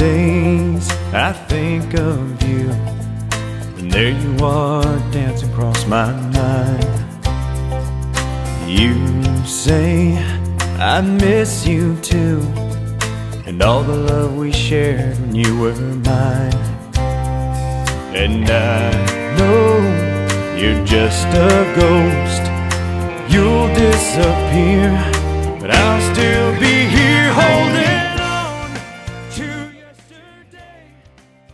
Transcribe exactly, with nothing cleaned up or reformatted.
days I think of you, and there you are dancing across my mind. You say I miss you too, and all the love we shared when you were mine. And I know you're just a ghost. You'll disappear, but I'll still be here.